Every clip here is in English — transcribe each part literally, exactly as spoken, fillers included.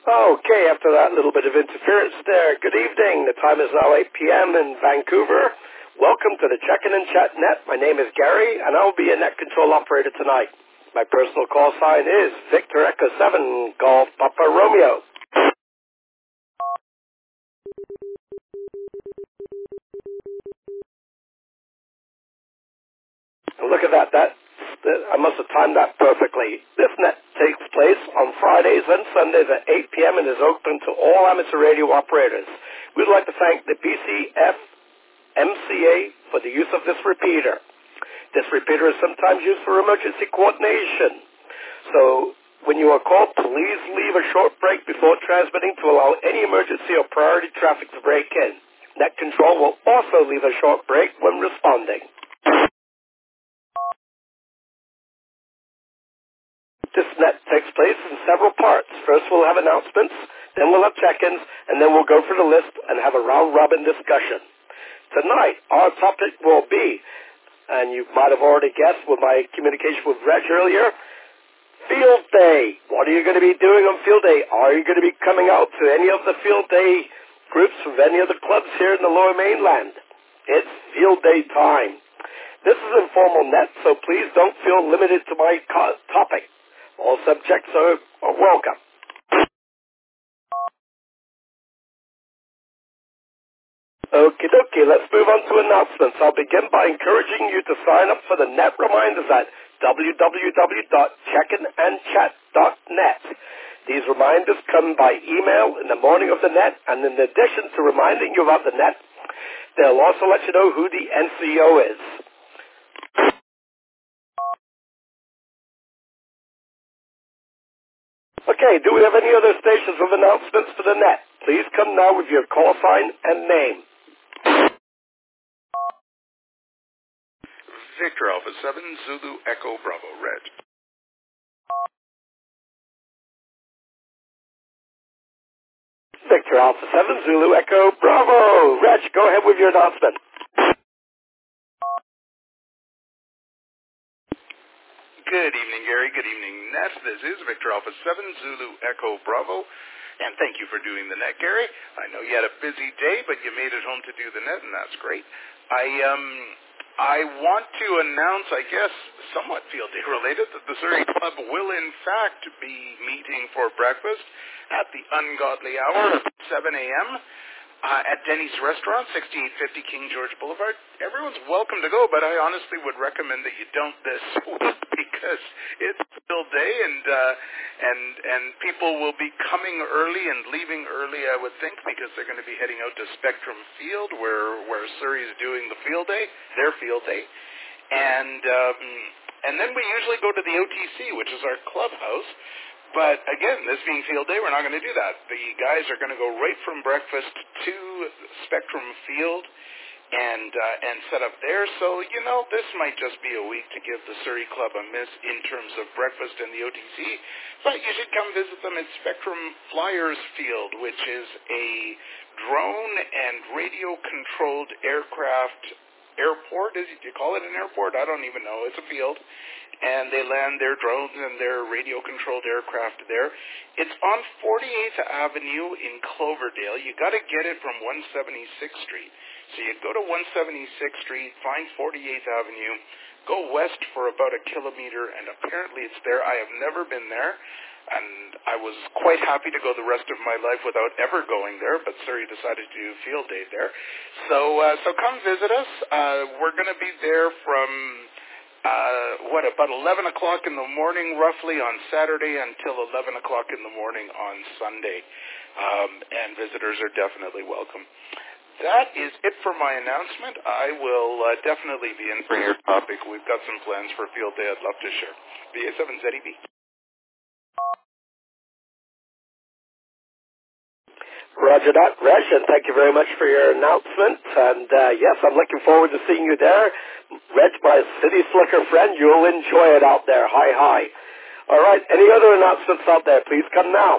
Okay, after that little bit of interference there, good evening. The time is now eight p.m. in Vancouver. Welcome to the Check-In and Chat Net. My name is Gary, and I will be a net control operator tonight. My personal call sign is Victor Echo seven, Golf Papa Romeo. And look at that, that, that, I must have timed that perfectly. This net takes place on Fridays and Sundays at eight p.m. and is open to all amateur radio operators. We'd like to thank the B C F M C A for the use of this repeater. This repeater is sometimes used for emergency coordination. So when you are called, please leave a short break before transmitting to allow any emergency or priority traffic to break in. Net control will also leave a short break when responding. This net takes place in several parts. First we'll have announcements, then we'll have check-ins, and then we'll go through the list and have a round-robin discussion. Tonight, our topic will be, and you might have already guessed with my communication with Reg earlier, Field Day. What are you going to be doing on Field Day? Are you going to be coming out to any of the Field Day groups of any of the clubs here in the Lower Mainland? It's Field Day time. This is informal net, so please don't feel limited to my co- topic. All subjects are, are welcome. Okie dokie, let's move on to announcements. I'll begin by encouraging you to sign up for the net reminders at w w w dot checkin and chat dot net. These reminders come by email in the morning of the net, and in addition to reminding you about the net, they'll also let you know who the N C O is. Okay, do we have any other stations of announcements for the net? Please come now with your call sign and name. Victor Alpha seven, Zulu Echo Bravo, Red. Victor Alpha seven, Zulu Echo Bravo. Reg, go ahead with your announcement. Good evening, Gary. Good evening, Net. This is Victor Alpha seven, Zulu Echo Bravo. And thank you for doing the net, Gary. I know you had a busy day, but you made it home to do the net, and that's great. I um I want to announce, I guess, somewhat field day related, that the Surrey Club will in fact be meeting for breakfast at the ungodly hour of seven a.m. Uh, at Denny's Restaurant, sixty-eight fifty King George Boulevard. Everyone's welcome to go, but I honestly would recommend that you don't this week because it's field day, and uh, and and people will be coming early and leaving early, I would think, because they're going to be heading out to Spectrum Field, where where Surrey is doing the field day, their field day, and um, and then we usually go to the O T C, which is our clubhouse. But again, this being field day, we're not going to do that. The guys are going to go right from breakfast to Spectrum Field and uh, and set up there. So, you know, this might just be a week to give the Surrey Club a miss in terms of breakfast and the O T C. But you should come visit them at Spectrum Flyers Field, which is a drone and radio-controlled aircraft airport. Is it, do you call it an airport? I don't even know. It's a field. And they land their drones and their radio-controlled aircraft there. It's on forty-eighth Avenue in Cloverdale. You got to get it from one seventy-sixth Street. So you go to one seventy-sixth Street, find forty-eighth Avenue, go west for about a kilometer, and apparently it's there. I have never been there, and I was quite happy to go the rest of my life without ever going there, but Surrey decided to do field day there. So, uh, so come visit us. Uh, we're going to be there from... Uh, what, about eleven o'clock in the morning, roughly, on Saturday until eleven o'clock in the morning on Sunday. Um, and visitors are definitely welcome. That is it for my announcement. I will uh, definitely be in for your topic. We've got some plans for field day I'd love to share. B A seven Z E B. Roger that, Reg, and thank you very much for your announcement. And uh, yes, I'm looking forward to seeing you there. Reg, my city slicker friend, you'll enjoy it out there. Hi, hi. All right, any other announcements out there? Please come now.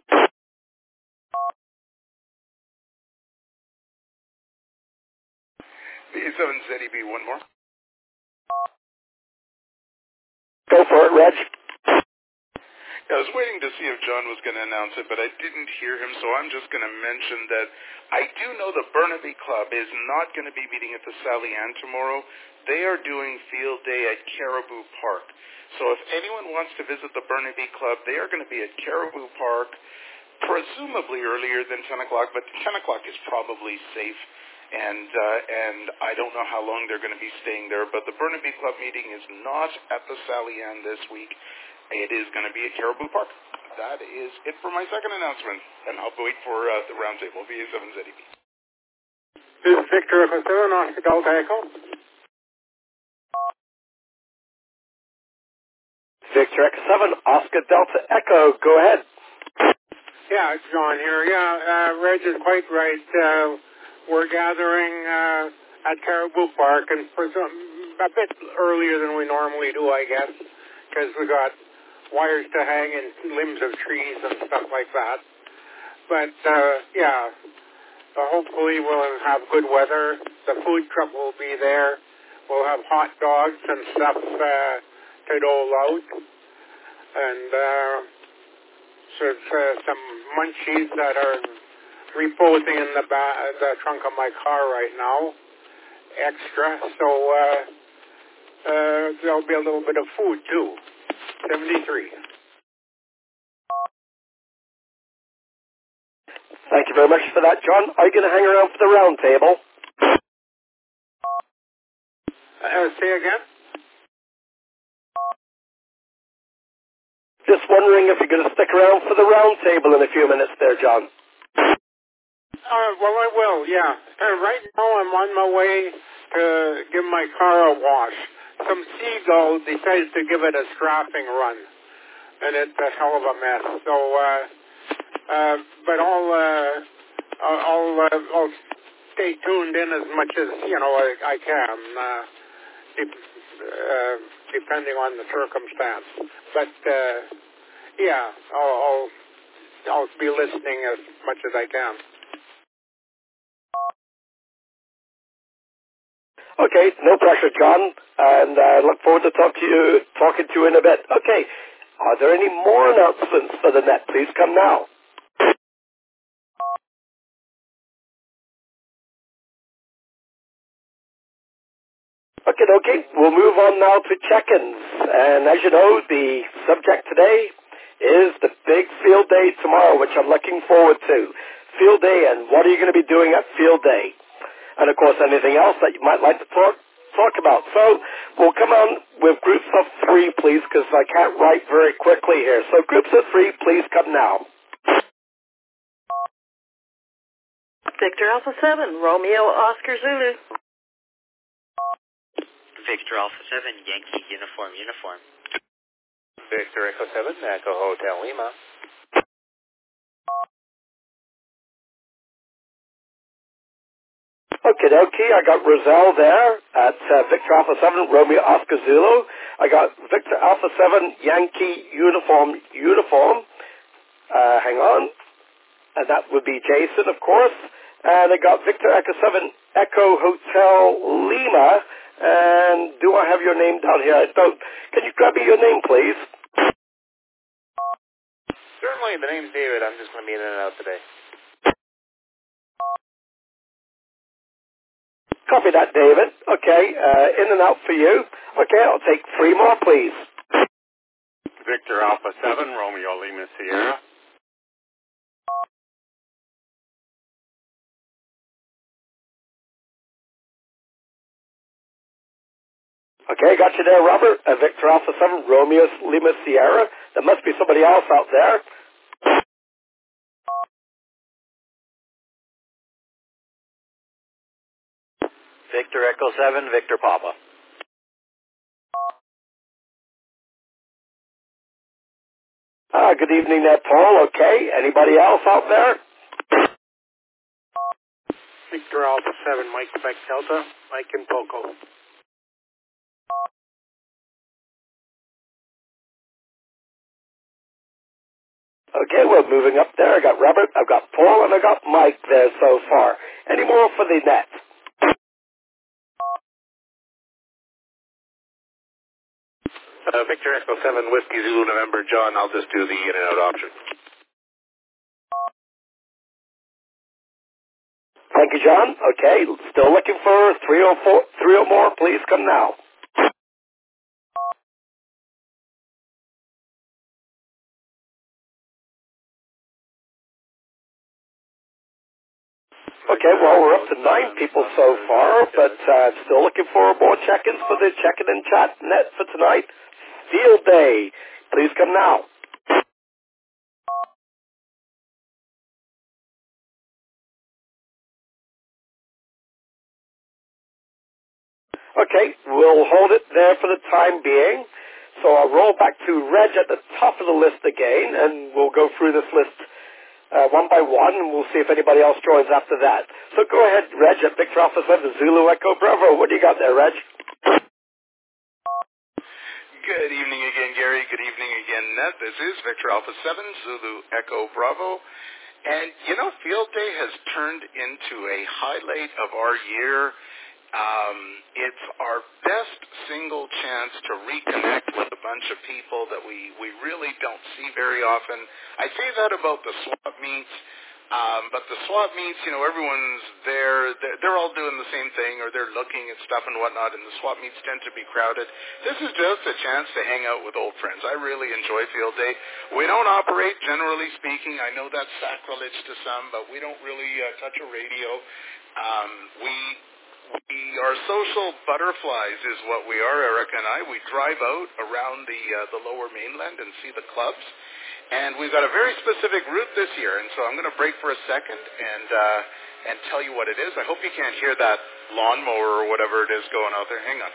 B A seven Z E B, one more. Go for it, Reg. I was waiting to see if John was going to announce it, but I didn't hear him, so I'm just going to mention that I do know the Burnaby Club is not going to be meeting at the Sally Ann tomorrow. They are doing field day at Caribou Park. So if anyone wants to visit the Burnaby Club, they are going to be at Caribou Park, presumably earlier than ten o'clock, but ten o'clock is probably safe. And uh, and I don't know how long they're going to be staying there, but the Burnaby Club meeting is not at the Sally Ann this week. It is going to be at Caribou Park. That is it for my second announcement, and I'll wait for uh, the roundtable, V A seven Z E B. This is Victor Echo seven, Oscar Delta Echo. Victor Echo seven, Oscar Delta Echo, go ahead. Yeah, it's John here. Yeah, uh, Reg is quite right. Uh, we're gathering uh, at Caribou Park, and for some, a bit earlier than we normally do, I guess, because we got wires to hang and limbs of trees and stuff like that. But, uh, yeah, uh, hopefully we'll have good weather. The food truck will be there. We'll have hot dogs and stuff uh, to dole out. And uh, so uh, some munchies that are reposing in the, ba- the trunk of my car right now, extra. So uh, uh, there'll be a little bit of food, too. seventy-three. Thank you very much for that, John. Are you going to hang around for the round table? Uh, say again? Just wondering if you're going to stick around for the round table in a few minutes there, John. Uh, well, I will, yeah. Uh, right now I'm on my way to give my car a wash. Some seagull decided to give it a strapping run, and it's a hell of a mess. So, uh, uh, but I'll, uh, I'll, I'll, uh, I'll stay tuned in as much as, you know, I, I can, uh, de- uh, depending on the circumstance. But, uh, yeah, I'll, I'll, I'll be listening as much as I can. Okay, no pressure, John, and I uh, look forward to talk to you, talking to you in a bit. Okay, are there any more announcements for the net? Please come now. Okay, okay, we'll move on now to check-ins. And as you know, the subject today is the big field day tomorrow, which I'm looking forward to. Field day, and what are you going to be doing at field day? And, of course, anything else that you might like to talk talk about. So we'll come on with groups of three, please, because I can't write very quickly here. So groups of three, please come now. Victor Alpha seven, Romeo Oscar Zulu. Victor Alpha seven, Yankee Uniform Uniform. Victor Echo seven, Echo Hotel Lima. Okay, okay, I got Roselle there at uh, Victor Alpha seven, Romeo Oscar Zulu. I got Victor Alpha seven, Yankee Uniform Uniform. Uh, hang on. And that would be Jason, of course. And I got Victor Echo seven, Echo Hotel Lima. And do I have your name down here? I don't. Can you grab me your name, please? Certainly, the name's David. I'm just going to be in and out today. Copy that, David. Okay, uh, in and out for you. Okay, I'll take three more, please. Victor Alpha seven, Romeo Lima Sierra. Okay, got you there, Robert. Uh, Victor Alpha seven, Romeo Lima Sierra. There must be somebody else out there. Victor Echo seven, Victor Papa. Ah, good evening there, Paul. Okay, anybody else out there? Victor Alpha seven, Mike Quebec Delta, Mike and Poco. Okay, well, moving up there, I got Robert, I've got Paul, and I got Mike there so far. Any more for the net? Uh, Victor Echo seven, Whiskey Zulu November, John, I'll just do the in and out option. Thank you, John. Okay, still looking for three or four, three or more. Please come now. Okay, well, we're up to nine people so far, but uh, still looking for more check-ins for the check-in and chat net for tonight. Field Day. Please come now. Okay, we'll hold it there for the time being. So I'll roll back to Reg at the top of the list again, and we'll go through this list Uh, one by one, and we'll see if anybody else joins after that. So go ahead, Reg, at Victor Alpha seven, Zulu Echo Bravo. What do you got there, Reg? Good evening again, Gary. Good evening again, Ned. This is Victor Alpha seven, Zulu Echo Bravo. And, you know, Field Day has turned into a highlight of our year. Um, it's our best single chance to reconnect with a bunch of people that we, we really don't see very often. I say that about the swap meets, um, but the swap meets, you know, everyone's there. They're, they're all doing the same thing, or they're looking at stuff and whatnot, and the swap meets tend to be crowded. This is just a chance to hang out with old friends. I really enjoy Field Day. We don't operate, generally speaking. I know that's sacrilege to some, but we don't really uh, touch a radio. Um, we... We are social butterflies is what we are, Erica and I. We drive out around the uh, the lower mainland and see the clubs. And we've got a very specific route this year, and so I'm going to break for a second and uh, and tell you what it is. I hope you can't hear that lawnmower or whatever it is going out there. Hang on.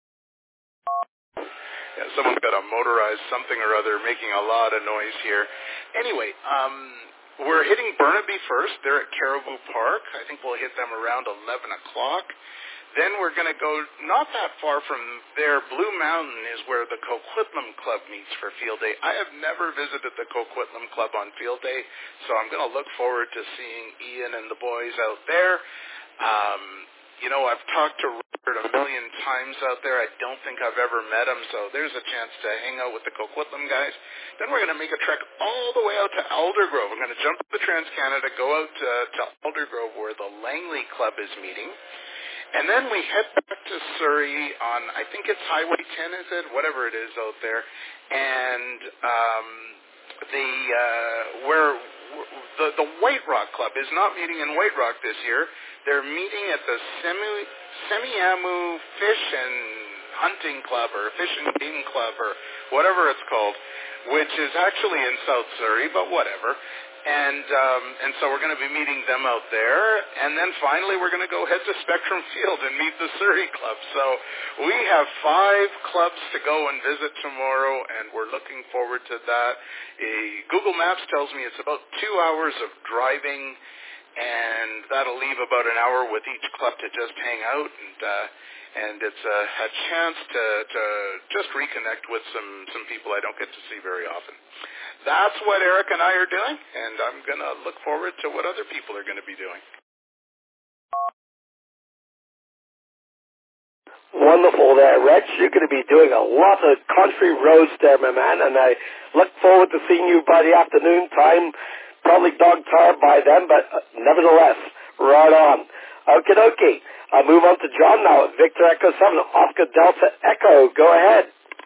Yeah, someone's got a motorized something or other making a lot of noise here. Anyway, um... we're hitting Burnaby first. They're at Caribou Park. I think we'll hit them around eleven o'clock. Then we're going to go not that far from there. Blue Mountain is where the Coquitlam Club meets for Field Day. I have never visited the Coquitlam Club on Field Day, so I'm going to look forward to seeing Ian and the boys out there. Um, you know, I've talked to Robert a million times out there. I don't think I've ever met him, so there's a chance to hang out with the Coquitlam guys. Then we're going to make a trek all the way out to Aldergrove. We're going to jump the Trans-Canada, go out to, to Aldergrove where the Langley Club is meeting. And then we head back to Surrey on, I think it's Highway ten, is it? Whatever it is out there. And um, the uh, where the, the White Rock Club is not meeting in White Rock this year. They're meeting at the Semi, Semiahmoo Fish and Hunting Club or Fish and Game Club or whatever it's called, which is actually in South Surrey, but whatever. And um, and so we're going to be meeting them out there. And then finally we're going to go head to Spectrum Field and meet the Surrey Club. So we have five clubs to go and visit tomorrow, and we're looking forward to that. Uh, Google Maps tells me it's about two hours of driving, and that'll leave about an hour with each club to just hang out. And uh, and it's a, a chance to, to just reconnect with some, some people I don't get to see very often. That's what Eric and I are doing, and I'm going to look forward to what other people are going to be doing. Wonderful there, Reg. You're going to be doing a lot of country roads there, my man, and I look forward to seeing you by the afternoon time. Probably dog-tired by then, but nevertheless, right on. Okie dokie. I'll move on to John now at Victor Echo seven, Oscar Delta Echo. Go ahead.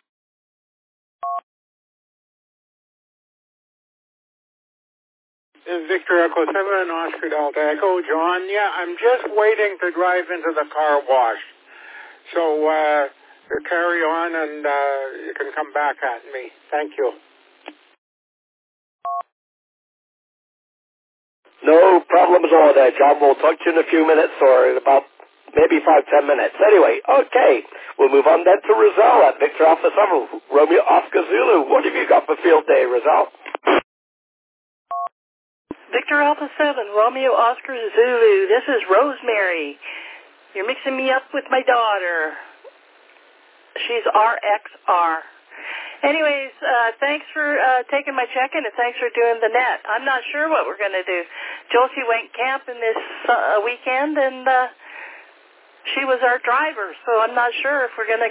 Victor Echo seven, Oscar Delta Echo. John, yeah, I'm just waiting to drive into the car wash. So uh, carry on and uh, you can come back at me. Thank you. No problem at all there, John. We'll talk to you in a few minutes or in about maybe five, ten minutes. Anyway, okay. We'll move on then to Rizal at Victor Alpha seven, Romeo Oscar Zulu. What have you got for Field Day, Rizal? Victor Alpha seven, Romeo Oscar Zulu. This is Rosemary. You're mixing me up with my daughter. She's R X R. Anyways, uh, thanks for uh, taking my check-in, and thanks for doing the net. I'm not sure what we're going to do. Josie went camping this uh, weekend, and uh, she was our driver, so I'm not sure if we're going to